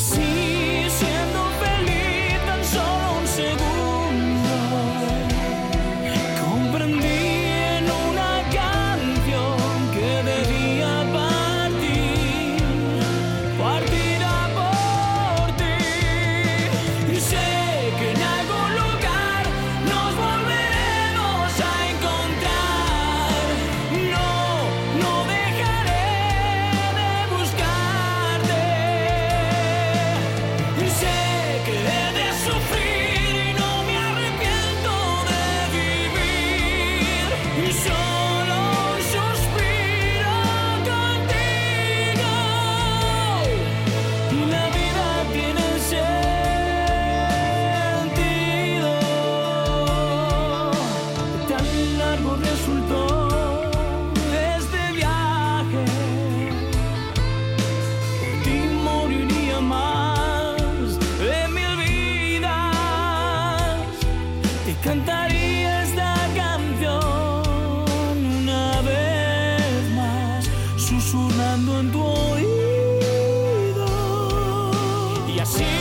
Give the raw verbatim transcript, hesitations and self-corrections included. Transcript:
así siendo feliz tan solo un segundo, comprendí en una canción que debía partir, partir a por ti. Y sé que en algún lugar nos volveremos a encontrar. No, no dejaré de buscarte. Y sé que he de sufrir y no me arrepiento de vivir. Y solo un suspiro contigo. Y la vida tiene sentido. Tan largo resultó este viaje. Por ti moriría más de mil vidas. Te cantaría esta canción una vez más, susurrando en tu oído. Y así